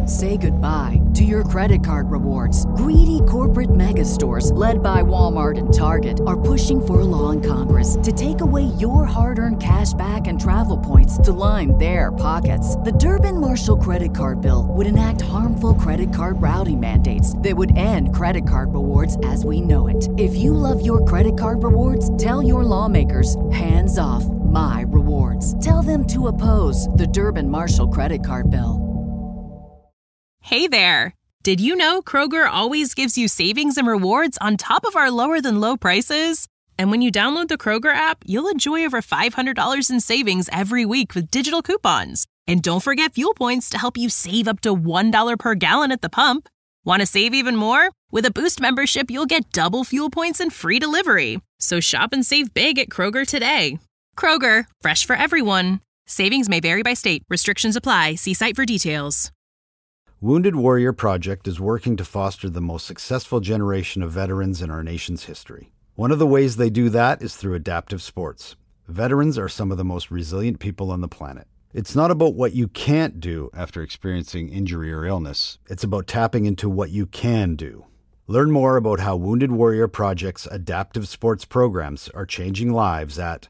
Say goodbye to your credit card rewards. Greedy corporate mega stores, led by Walmart and Target, are pushing for a law in Congress to take away your hard-earned cash back and travel points to line their pockets. The Durbin-Marshall credit card bill would enact harmful credit card routing mandates that would end credit card rewards as we know it. If you love your credit card rewards, tell your lawmakers, hands off my rewards. Tell them to oppose the Durbin-Marshall credit card bill. Hey there! Did you know Kroger always gives you savings and rewards on top of our lower than low prices? And when you download the Kroger app, you'll enjoy over $500 in savings every week with digital coupons. And don't forget fuel points to help you save up to $1 per gallon at the pump. Want to save even more? With a Boost membership, you'll get double fuel points and free delivery. So shop and save big at Kroger today. Kroger, fresh for everyone. Savings may vary by state. Restrictions apply. See site for details. Wounded Warrior Project is working to foster the most successful generation of veterans in our nation's history. One of the ways they do that is through adaptive sports. Veterans are some of the most resilient people on the planet. It's not about what you can't do after experiencing injury or illness. It's about tapping into what you can do. Learn more about how Wounded Warrior Project's adaptive sports programs are changing lives at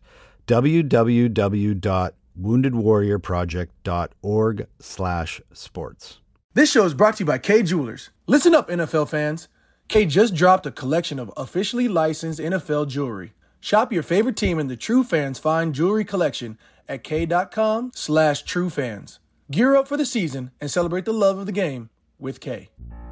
www.woundedwarriorproject.org/sports. This show is brought to you by Kay Jewelers. Listen up, NFL fans. Kay just dropped a collection of officially licensed NFL jewelry. Shop your favorite team in the True Fans Fine Jewelry Collection at Kay.com/truefans. Gear up for the season and celebrate the love of the game with Kay.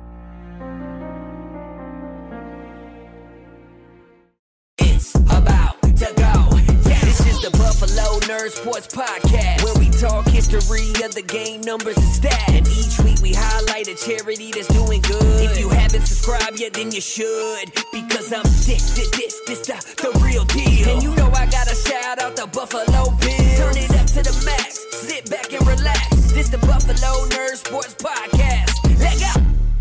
It's about to go. This is the Buffalo Nerd Sports Podcast, where we talk history of the game, numbers, and stats. And each week we highlight a charity that's doing good. If you haven't subscribed yet, then you should, because I'm this the real deal. And you know I gotta shout out the Buffalo Bills. Turn it up to the max, sit back and relax. This the Buffalo Nerd Sports Podcast. Let go.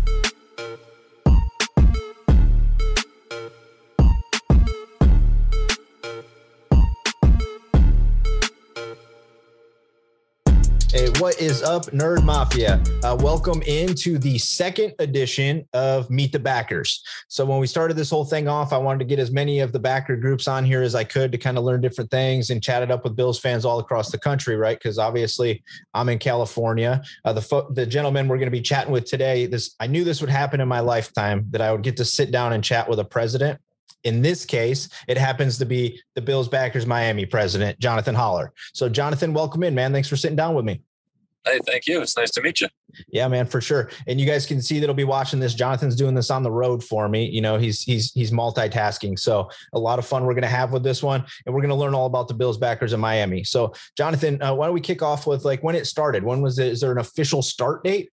Hey, what is up, Nerd Mafia? Welcome into the second edition of Meet the Backers. So when we started this whole thing off, I wanted to get as many of the backer groups on here as I could to kind of learn different things and chat it up with Bills fans all across the country, right? Because obviously I'm in California. The gentleman we're going to be chatting with today, I knew this would happen in my lifetime, that I would get to sit down and chat with a president. In this case, it happens to be the Bills Backers Miami president, Jonathan Holler. So Jonathan, welcome in, man. Thanks for sitting down with me. Hey, thank you. It's nice to meet you. Yeah, man, for sure. And you guys can see that'll be watching this. Jonathan's doing this on the road for me. You know, he's multitasking. So a lot of fun we're going to have with this one. And we're going to learn all about the Bills Backers in Miami. So Jonathan, why don't we kick off with like when it started? When was it? Is there an official start date?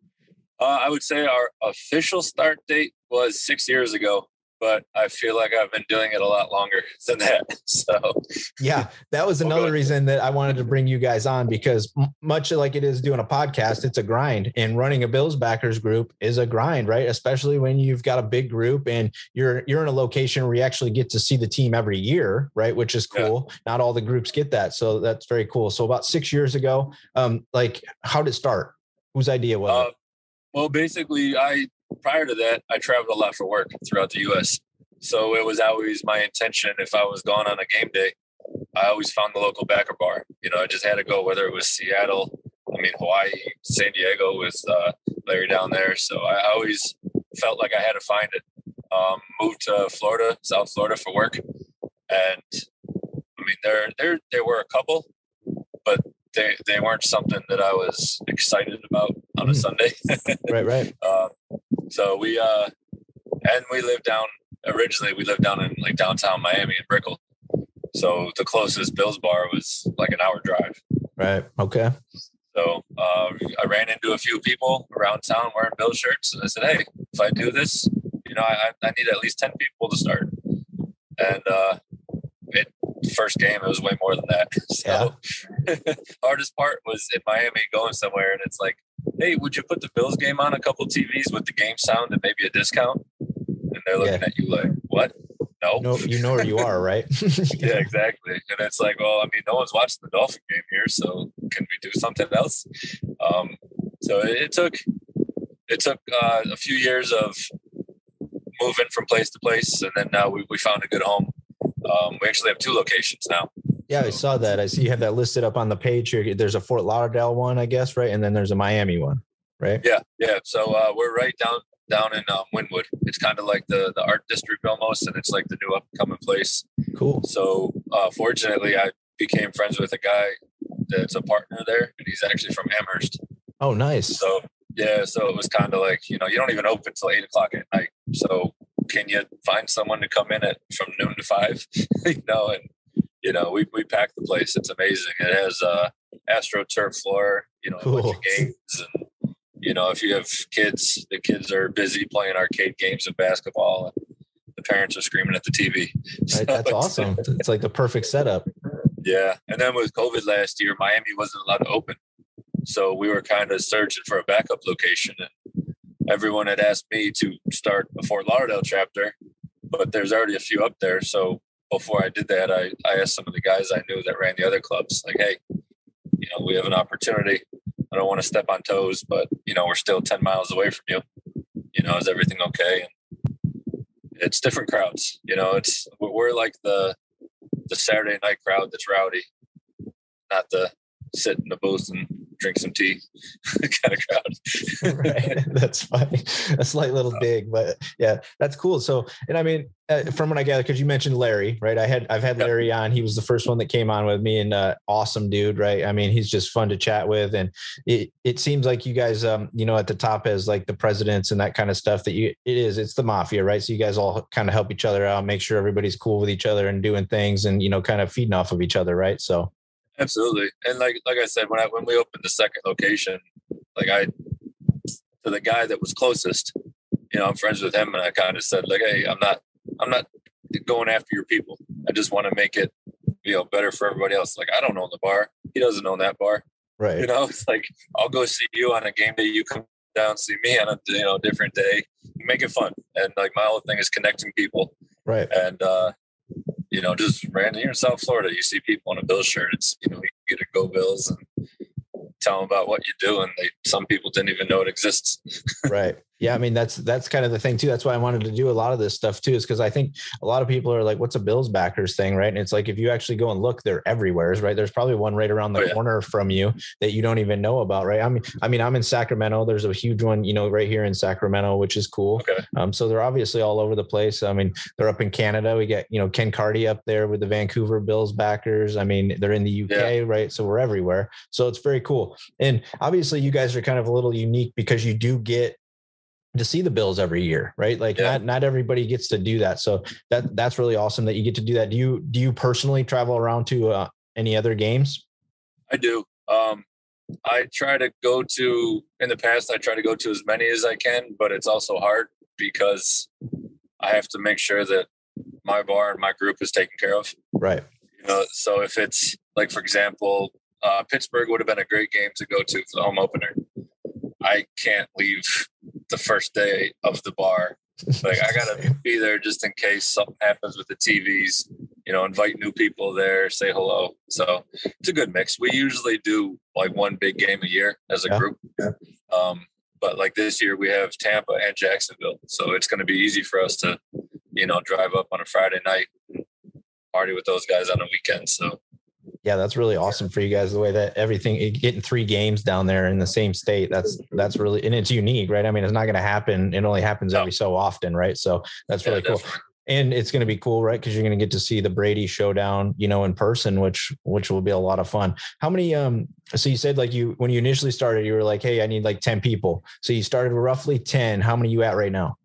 I would say our official start date was 6 years ago, but I feel like I've been doing it a lot longer than that. So yeah, that was another reason that I wanted to bring you guys on, because much like it is doing a podcast, it's a grind, and running a Bills Backers group is a grind, right? Especially when you've got a big group and you're in a location where you actually get to see the team every year, right? Which is cool. Yeah. Not all the groups get that. So that's very cool. So about 6 years ago, like how did it start? Whose idea was it? Well, basically prior to that, I traveled a lot for work throughout the U.S. So it was always my intention, if I was gone on a game day, I always found the local backer bar. You know, I just had to go, whether it was Seattle, Hawaii, San Diego with Larry down there. So I always felt like I had to find it. Moved to Florida, South Florida for work. And there were a couple, but they weren't something that I was excited about on a Sunday. Right. So we lived down in like downtown Miami in Brickell. So the closest Bills bar was like an hour drive. Right. Okay. So I ran into a few people around town wearing Bills shirts, and I said, hey, if I do this, I need at least 10 people to start. And first game, it was way more than that. So hardest part was in Miami going somewhere, and it's like, hey, would you put the Bills game on a couple of TVs with the game sound and maybe a discount? And they're looking at you like, what? No, you know where you are, right? Yeah, exactly. And it's like, well, no one's watching the Dolphin game here, so can we do something else? So it took it took a few years of moving from place to place, and then now we found a good home. We actually have 2 locations now. Yeah, I saw that. I see you have that listed up on the page here. There's a Fort Lauderdale one, I guess, right? And then there's a Miami one, right? Yeah. So we're right down in Wynwood. It's kind of like the art district almost, and it's like the new up-and-coming place. Cool. So fortunately, I became friends with a guy that's a partner there, and he's actually from Amherst. Oh, nice. So it was kind of like, you don't even open till 8 o'clock at night. So can you find someone to come in from noon to 5? And we pack the place. It's amazing. It has AstroTurf floor, cool. A bunch of games, and if you have kids, the kids are busy playing arcade games of basketball, and the parents are screaming at the TV. Right, that's awesome. It's like the perfect setup. Yeah. And then with COVID last year, Miami wasn't allowed to open. So we were kind of searching for a backup location, and everyone had asked me to start a Fort Lauderdale chapter, but there's already a few up there. So before I did that, I asked some of the guys I knew that ran the other clubs, like, hey, we have an opportunity. I don't want to step on toes, but, we're still 10 miles away from you. Is everything okay? And it's different crowds. We're like the Saturday night crowd that's rowdy, not the sit in the booth and drink some tea kind of crowd. Right. That's funny. A slight little dig, but yeah, that's cool. So, and I mean, from what I gather, because you mentioned Larry, right? I've had Larry on. He was the first one that came on with me, and awesome dude, right? I mean, he's just fun to chat with, and it seems like you guys, at the top as like the presidents and that kind of stuff. It's the mafia, right? So you guys all kind of help each other out, make sure everybody's cool with each other and doing things, and kind of feeding off of each other, right? So. Absolutely. And like I said, when we opened the second location, to the guy that was closest, I'm friends with him, and I kind of said, like, hey, I'm not going after your people. I just want to make it, better for everybody else. Like, I don't own the bar. He doesn't own that bar. Right. It's like, I'll go see you on a game day. You come down, see me on a different day, make it fun. And like, my whole thing is connecting people. Right. And, just random here in South Florida, you see people on a Bills shirt. It's, you get a Go Bills and tell them about what you do. And some people didn't even know it exists. Right. Yeah. I mean, that's kind of the thing too. That's why I wanted to do a lot of this stuff too, is because I think a lot of people are like, what's a Bills backers thing? Right. And it's like, if you actually go and look, they're everywhere, right? There's probably one right around the corner from you that you don't even know about. Right. I mean, I'm in Sacramento. There's a huge one, right here in Sacramento, which is cool. Okay. So they're obviously all over the place. I mean, they're up in Canada. We get, Ken Carty up there with the Vancouver Bills backers. I mean, they're in the UK, right? So we're everywhere. So it's very cool. And obviously you guys are kind of a little unique because you do get to see the Bills every year, right? Like not everybody gets to do that. So that's really awesome that you get to do that. Do you personally travel around to any other games? I do. I try to go to, in the past, I try to go to as many as I can, but it's also hard because I have to make sure that my bar and my group is taken care of. Right. So if it's like, for example, Pittsburgh would have been a great game to go to for the home opener. I can't leave the first day of the bar. Like, I got to be there just in case something happens with the TVs, invite new people there, say hello. So it's a good mix. We usually do like one big game a year as a group. Yeah. But like this year we have Tampa and Jacksonville. So it's going to be easy for us to, drive up on a Friday night, party with those guys on the weekend. So. Yeah, that's really awesome for you guys. The way that everything, getting 3 games down there in the same state, that's really, and it's unique, right? I mean, it's not going to happen. It only happens every so often, right? So that's really cool. Definitely. And it's going to be cool, right? Because you're going to get to see the Brady showdown, in person, which will be a lot of fun. How many? So you said like when you initially started, you were like, hey, I need like 10 people. So you started with roughly 10. How many are you at right now?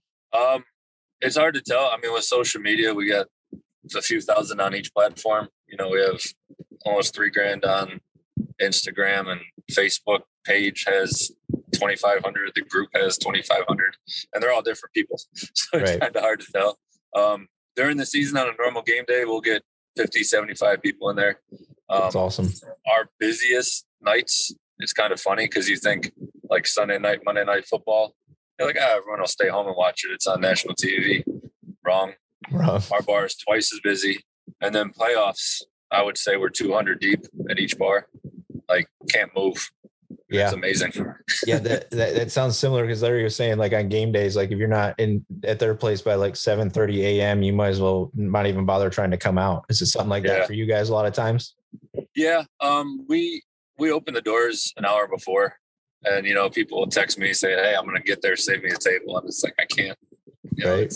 It's hard to tell. I mean, with social media, we got a few thousand on each platform. We have almost $3,000 on Instagram, and Facebook page has 2,500. The group has 2,500, and they're all different people. So it's kind of hard to tell. During the season on a normal game day, we'll get 50, 75 people in there. That's awesome. Our busiest nights, it's kind of funny because you think like Sunday night, Monday night football, you're like, everyone will stay home and watch it. It's on national TV. Wrong. Our bar is twice as busy. And then playoffs, I would say we're 200 deep at each bar. Like, can't move. Yeah. It's amazing. Yeah. That sounds similar, because Larry was saying, like, on game days, like if you're not at their place by like 7:30 a.m., you might as well not even bother trying to come out. Is it something like that for you guys a lot of times? Yeah. We open the doors an hour before, and, people will text me, say, hey, I'm going to get there, save me a table. And it's like, I can't. Right.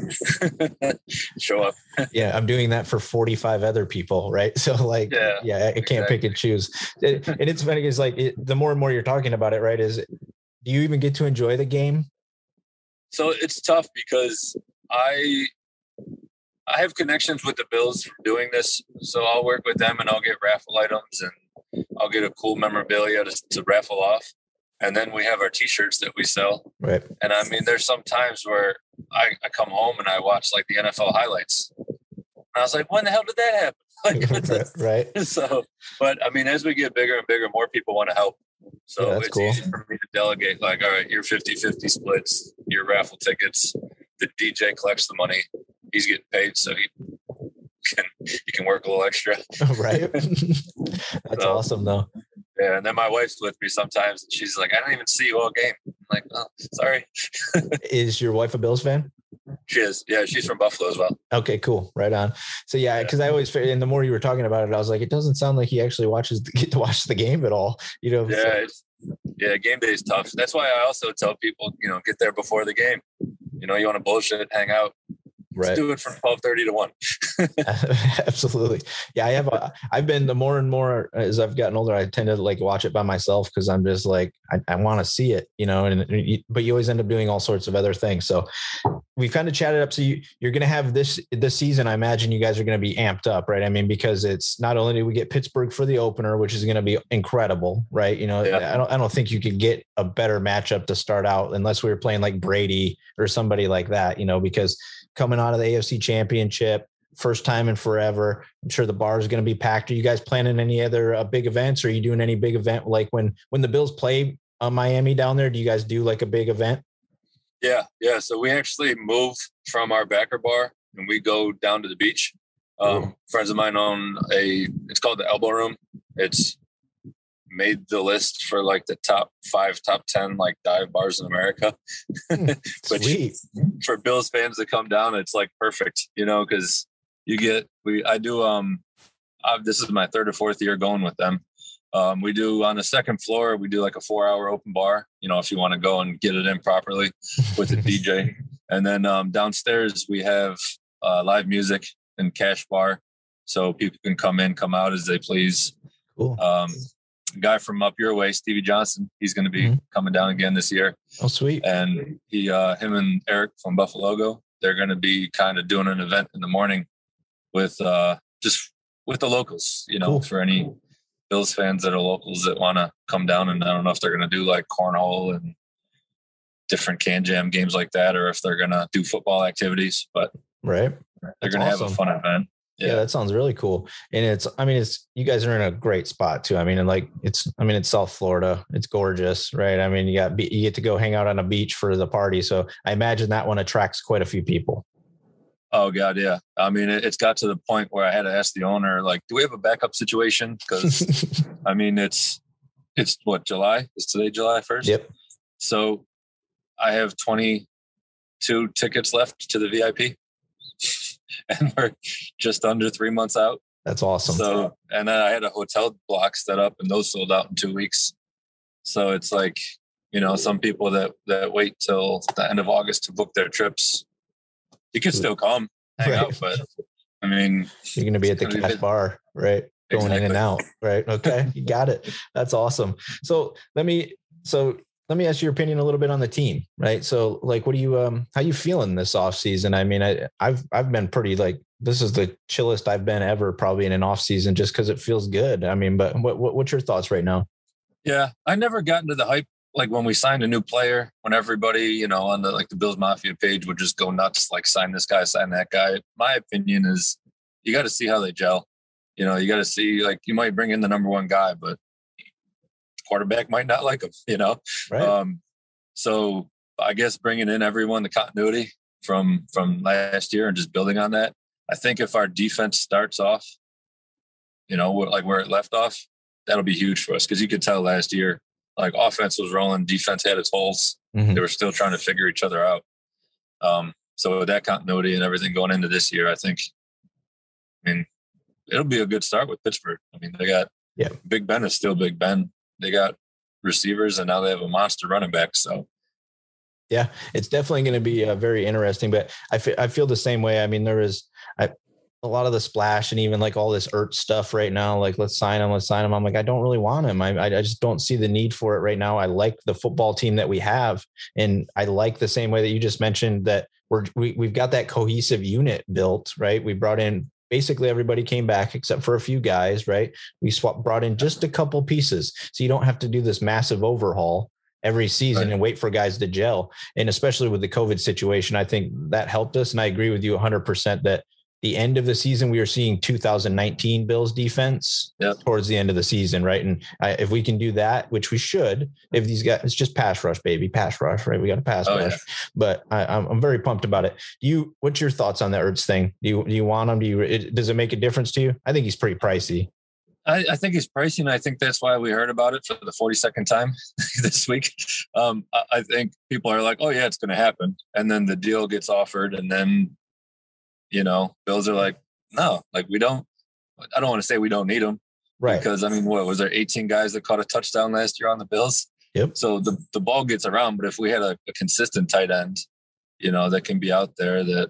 Show up. Yeah, I'm doing that for 45 other people, right? So like, I can't pick and choose. And it's funny, because like the more and more you're talking about it, right, is do you even get to enjoy the game? So it's tough, because I have connections with the Bills from doing this. So I'll work with them, and I'll get raffle items, and I'll get a cool memorabilia to raffle off. And then we have our T-shirts that we sell. Right. And I mean, there's some times where I come home and I watch like the NFL highlights. And I was like, when the hell did that happen? Right. So, but I mean, as we get bigger and bigger, more people want to help. So it's cool. Easy for me to delegate, like, all right, your 50-50 splits, your raffle tickets, the DJ collects the money. He's getting paid, so you can work a little extra. Right. That's awesome though. Yeah, and then my wife's with me sometimes, and she's like, I didn't even see you all game. I'm like, oh, sorry. Is your wife a Bills fan? She is. Yeah, she's from Buffalo as well. Okay, cool. Right on. So yeah, because I always, and the more you were talking about it, I was like, it doesn't sound like he actually get to watch the game at all. Yeah, game day is tough. That's why I also tell people, get there before the game. You want to bullshit, hang out. Right. Let's do it from 12:30 to 1. Absolutely. Yeah. I've been, the more and more as I've gotten older, I tend to like watch it by myself, because I'm just like, I want to see it, but you always end up doing all sorts of other things. So we've kind of chatted up. So you're going to have this season. I imagine you guys are going to be amped up, right? I mean, because it's not only do we get Pittsburgh for the opener, which is going to be incredible, right? I don't think you could get a better matchup to start out unless we were playing like Brady or somebody like that, because coming out of the AFC Championship, first time in forever, I'm sure the bar is going to be packed. Are you guys planning any other big events? Or are you doing any big event like when the Bills play Miami down there? Do you guys do like a big event? Yeah. So we actually move from our backer bar and we go down to the beach. Friends of mine own it's called the Elbow Room. It's made the list for like the top 10 like dive bars in America. Sweet. For Bills fans to come down, it's like perfect, because this is my third or fourth year going with them. We do on the second floor, we do like a 4-hour open bar, if you want to go and get it in properly with the DJ. And then downstairs we have live music and cash bar. So people can come in, come out as they please. Cool. Guy from up your way, Stevie Johnson, he's going to be coming down again this year. Oh, sweet. And him and Eric from Buffalo Go, they're going to be kind of doing an event in the morning with just with the locals, cool. For any Bills fans that are locals that want to come down. And I don't know if they're going to do like cornhole and different can jam games like that, or if they're going to do football activities, but they're going to have a fun event. Yeah, that sounds really cool. And you guys are in a great spot too. It's South Florida. It's gorgeous, right? I mean, you get to go hang out on a beach for the party. So I imagine that one attracts quite a few people. Oh God. Yeah. I mean, it's got to the point where I had to ask the owner, like, do we have a backup situation? Because I mean, it's what, July? Is today July 1st? Yep. So I have 22 tickets left to the VIP. And we're just under 3 months out. That's awesome. So, and then I had a hotel block set up, and those sold out in 2 weeks. So it's like, some people that wait till the end of August to book their trips, you can still come hang out, but I mean, you're going to be at the cash bar, right? Going in and out, right? Okay, you got it. That's awesome. So let me ask your opinion a little bit on the team, right? So like, what do you, how you feeling this off season? I mean, I've been pretty this is the chillest I've been ever probably in an off season, just cause it feels good. I mean, but what's your thoughts right now? Yeah. I never got into the hype. Like when we signed a new player, when everybody, on the Bills Mafia page would just go nuts, like sign this guy, sign that guy. My opinion is you got to see how they gel. You got to see, like, you might bring in the number one guy, but quarterback might not like him, Right. So I guess bringing in everyone, the continuity from last year and just building on that. I think if our defense starts off, like where it left off, that'll be huge for us. Cause you could tell last year like offense was rolling, defense had its holes. Mm-hmm. They were still trying to figure each other out. So with that continuity and everything going into this year, I mean, it'll be a good start with Pittsburgh. I mean, they got Big Ben is still Big Ben. They got receivers, and now they have a monster running back. So, yeah, it's definitely going to be very interesting. But I feel the same way. I mean, there is a lot of the splash and even like all this Ertz stuff right now. Like, let's sign him. I'm like, I don't really want him. I just don't see the need for it right now. I like the football team that we have, and I like the same way that you just mentioned that we've got that cohesive unit built, right? We brought in. Basically, everybody came back except for a few guys, right? We brought in just a couple pieces. So you don't have to do this massive overhaul every season and wait for guys to gel. And especially with the COVID situation, I think that helped us. And I agree with you 100% that the end of the season, we were seeing 2019 Bills defense towards the end of the season, right? And if we can do that, which we should, if these guys, it's just pass rush, baby, pass rush, right? We got a pass rush. Yeah. But I'm very pumped about it. What's your thoughts on the Ertz thing? Do you want him? Does it make a difference to you? I think he's pretty pricey. I think he's pricey, and I think that's why we heard about it for the 42nd time this week. I think people are like, oh yeah, it's going to happen. And then the deal gets offered, and then, Bills are like, no, like I don't want to say we don't need him. Right. Because I mean, what was there 18 guys that caught a touchdown last year on the Bills? Yep. So the ball gets around, but if we had a consistent tight end, that can be out there that,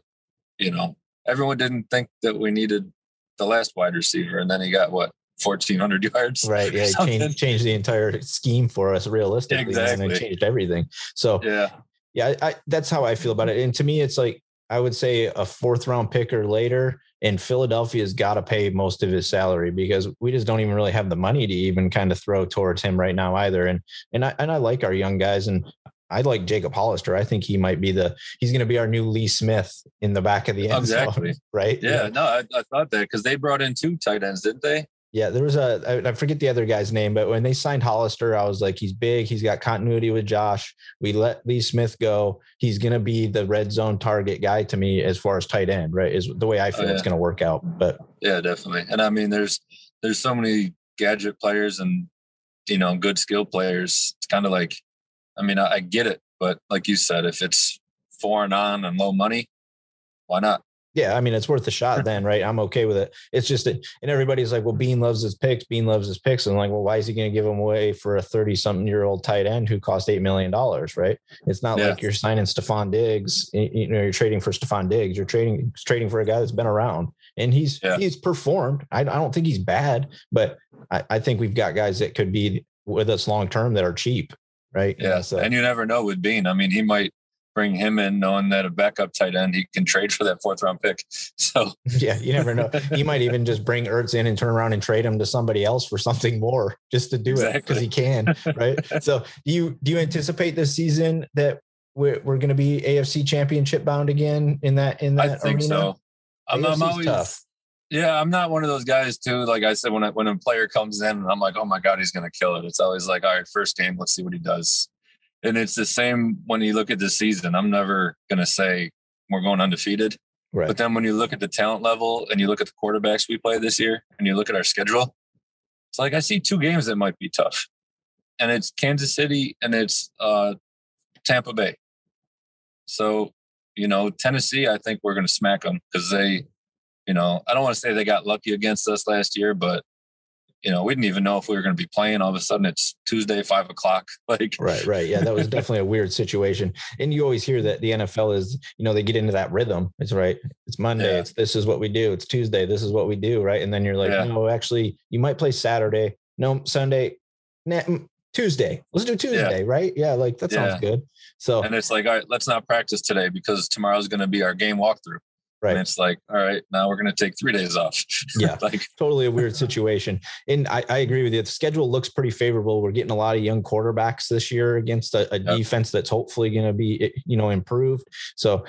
everyone didn't think that we needed the last wide receiver. And then he got 1,400 yards. Right. Yeah. Changed the entire scheme for us realistically. Exactly. And changed everything. So yeah, that's how I feel about it. And to me, it's like, I would say a 4th round pick or later, and Philadelphia's got to pay most of his salary because we just don't even really have the money to even kind of throw towards him right now either. And I like our young guys, and I like Jacob Hollister. I think he might be he's going to be our new Lee Smith in the back of the end exactly. zone, right? Yeah. No, I thought that because they brought in 2 tight ends, didn't they? Yeah, there was I forget the other guy's name, but when they signed Hollister, I was like, he's big. He's got continuity with Josh. We let Lee Smith go. He's going to be the red zone target guy to me as far as tight end, right? Is the way I feel it's going to work out. But yeah, definitely. And I mean, there's so many gadget players and, good skill players. It's kind of like, I mean, I get it, but like you said, if it's foreign on and low money, why not? Yeah, I mean, it's worth a shot then, right? I'm okay with it. It's just that, and everybody's like, well, Bean loves his picks. And I'm like, well, why is he going to give them away for a 30-something-year-old tight end who cost $8 million, right? It's not like you're signing Stephon Diggs. You're trading for Stephon Diggs. You're trading for a guy that's been around, and he's performed. I don't think he's bad, but I think we've got guys that could be with us long-term that are cheap, right? Yeah, so. And you never know with Bean. I mean, he might bring him in knowing that a backup tight end, he can trade for that 4th round pick. So yeah, you never know. He might even just bring Ertz in and turn around and trade him to somebody else for something more just to do it because he can. Right. So do you anticipate this season that we're going to be AFC championship bound again in that I think arena? So. I'm always tough. Yeah, I'm not one of those guys too. Like I said, when a player comes in, I'm like, oh my God, he's going to kill it. It's always like, all right, first game, let's see what he does. And it's the same when you look at the season. I'm never going to say we're going undefeated. Right. But then when you look at the talent level and you look at the quarterbacks we play this year and you look at our schedule, it's like I see 2 games that might be tough. And it's Kansas City and it's Tampa Bay. So, Tennessee, I think we're going to smack them because they, I don't want to say they got lucky against us last year, but we didn't even know if we were going to be playing. All of a sudden it's Tuesday, 5:00. Like, right. Yeah. That was definitely a weird situation. And you always hear that the NFL is, they get into that rhythm. It's right. It's Monday. Yeah. It's, this is what we do. It's Tuesday. This is what we do. Right. And then you're like, no, actually you might play Saturday. No, Sunday, Tuesday. Let's do Tuesday. Right. Yeah. Like that sounds good. So, and it's like, all right, let's not practice today because tomorrow's going to be our game walkthrough. Right. And it's like, all right, now we're going to take 3 days off. Yeah. Totally a weird situation. And I agree with you. The schedule looks pretty favorable. We're getting a lot of young quarterbacks this year against a defense that's hopefully going to be, improved. So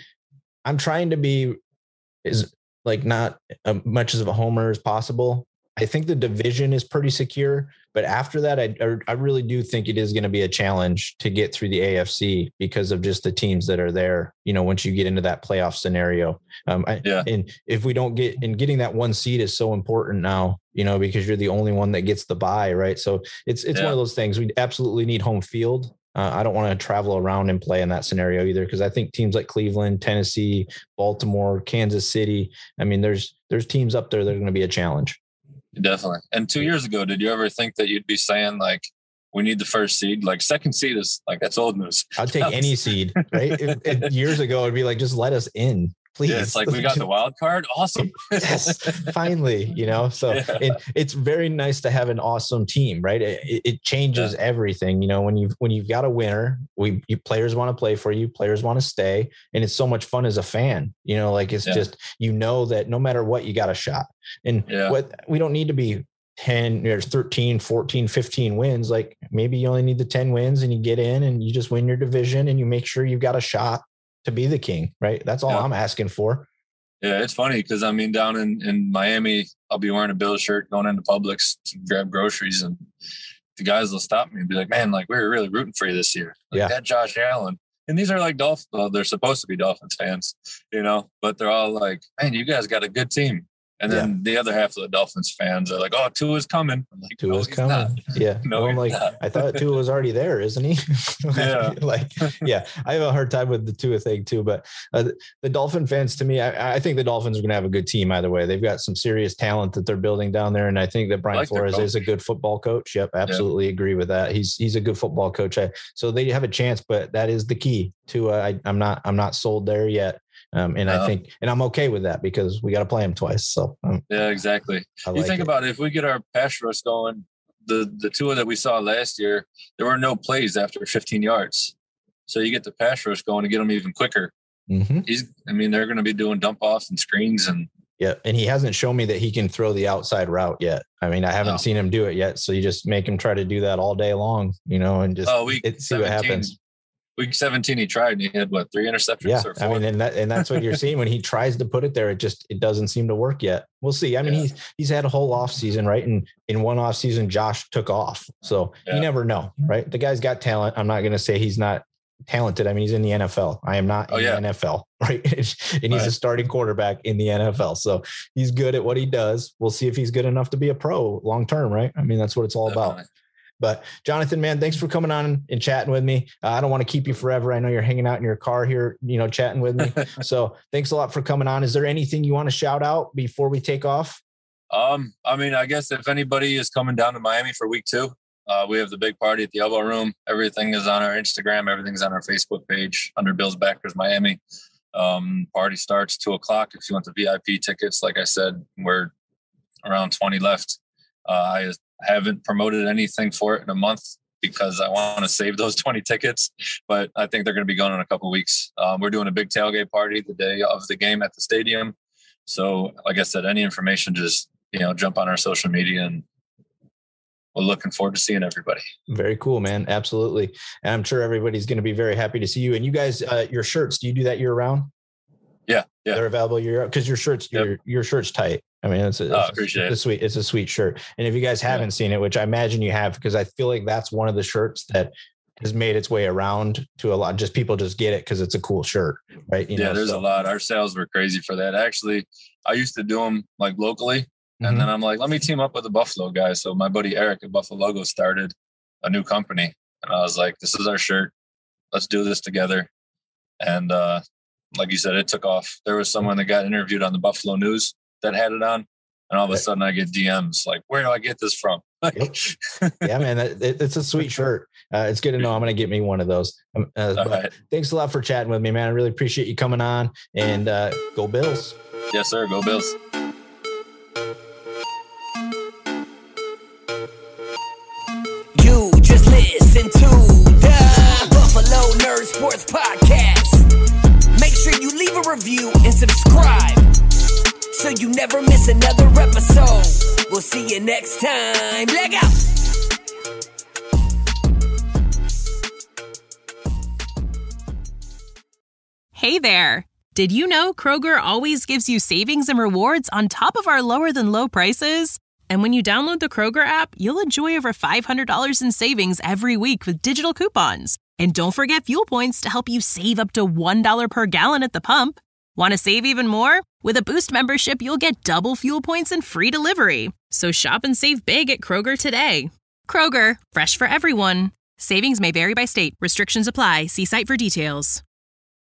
I'm trying to be as like not much as of a homer as possible. I think the division is pretty secure, but after that, I really do think it is going to be a challenge to get through the AFC because of just the teams that are there. Once you get into that playoff scenario, and if we don't getting that one seed is so important now, because you're the only one that gets the bye, right? So it's one of those things. We absolutely need home field. I don't want to travel around and play in that scenario either, because I think teams like Cleveland, Tennessee, Baltimore, Kansas City, I mean, there's teams up there that are going to be a challenge. Definitely. And 2 years ago, did you ever think that you'd be saying like, we need the first seed? Like second seed is like, that's old news. I'd take any seed, right? Years ago, it'd be like, just let us in, please. Yeah, it's like, we got the wild card. Awesome. Yes, finally, So it's very nice to have an awesome team, right? It changes everything. When you've got a winner, players want to play for you, players want to stay. And it's so much fun as a fan, it's just, that no matter what, you got a shot. And we don't need to be 10 or 13, 14, 15 wins. Like maybe you only need the 10 wins and you get in and you just win your division and you make sure you've got a shot to be the king, right? That's all I'm asking for. Yeah, it's funny because I mean, down in Miami, I'll be wearing a Bills shirt going into Publix to grab groceries, and the guys will stop me and be like, "Man, like we were really rooting for you this year." Like, that Josh Allen, and these are like Dolphins. Well, they're supposed to be Dolphins fans, but they're all like, "Man, you guys got a good team." And then the other half of the Dolphins fans are like, "Oh, Tua's coming." I'm like, Tua's coming. Not. Yeah. No, I'm like, not. I thought Tua was already there, isn't he? Yeah. I have a hard time with the Tua thing too. But the Dolphin fans, to me, I think the Dolphins are going to have a good team either way. They've got some serious talent that they're building down there, and I think that Brian Flores is a good football coach. Yep, absolutely agree with that. He's a good football coach. So they have a chance, but that is the key to. I'm not sold there yet. I think, and I'm okay with that because we got to play them twice. So exactly. You think about it, if we get our pass rush going, the Tua that we saw last year, there were no plays after 15 yards. So you get the pass rush going to get them even quicker. Mm-hmm. They're going to be doing dump offs and screens and. Yeah. And he hasn't shown me that he can throw the outside route yet. I mean, I haven't seen him do it yet. So you just make him try to do that all day long, and just see what happens. Week 17, he tried and he had 3 interceptions? Yeah, or 4? I mean, and that's what you're seeing when he tries to put it there. It doesn't seem to work yet. We'll see. I mean, he's had a whole off season, right? And in one off season, Josh took off. So you never know, right? The guy's got talent. I'm not going to say he's not talented. I mean, he's in the NFL. I am not in the NFL, right? And he's a starting quarterback in the NFL. So he's good at what he does. We'll see if he's good enough to be a pro long term, right? I mean, that's what it's all about. But Jonathan, man, thanks for coming on and chatting with me. I don't want to keep you forever. I know you're hanging out in your car here, chatting with me. So thanks a lot for coming on. Is there anything you want to shout out before we take off? I guess if anybody is coming down to Miami for week 2, we have the big party at the Elbow Room. Everything is on our Instagram. Everything's on our Facebook page under Bills Backers Miami. Party starts 2:00. If you want the VIP tickets, like I said, we're around 20 left. I haven't promoted anything for it in a month because I want to save those 20 tickets, but I think they're going to be gone in a couple of weeks. We're doing a big tailgate party the day of the game at the stadium. So like I said, any information, just, jump on our social media, and we're looking forward to seeing everybody. Very cool, man. Absolutely. And I'm sure everybody's going to be very happy to see you. And you guys, your shirts, do you do that year round? Yeah. They're available because your shirt's, your shirt's tight. I mean, it's a sweet shirt. And if you guys haven't seen it, which I imagine you have, because I feel like that's one of the shirts that has made its way around to a lot. Just people just get it because it's a cool shirt, right? There's a lot. Our sales were crazy for that. Actually, I used to do them like locally, and then I'm like, let me team up with the Buffalo guys. So my buddy Eric at Buffalo Logo started a new company, and I was like, this is our shirt. Let's do this together. And like you said, it took off. There was someone that got interviewed on the Buffalo News that had it on, and all of a sudden I get DMs like, where do I get this from? Yeah, man, it's a sweet shirt. It's good to know. I'm going to get me one of those. Right. Thanks a lot for chatting with me, man. I really appreciate you coming on, and go Bills. Yes, sir. Go Bills. You just listen to the Buffalo Nerd Sports Podcast. Make sure you leave a review and subscribe so you never miss another episode. We'll see you next time. Leg out. Hey there. Did you know Kroger always gives you savings and rewards on top of our lower than low prices? And when you download the Kroger app, you'll enjoy over $500 in savings every week with digital coupons. And don't forget fuel points to help you save up to $1 per gallon at the pump. Want to save even more? With a Boost membership, you'll get double fuel points and free delivery. So shop and save big at Kroger today. Kroger, fresh for everyone. Savings may vary by state. Restrictions apply. See site for details.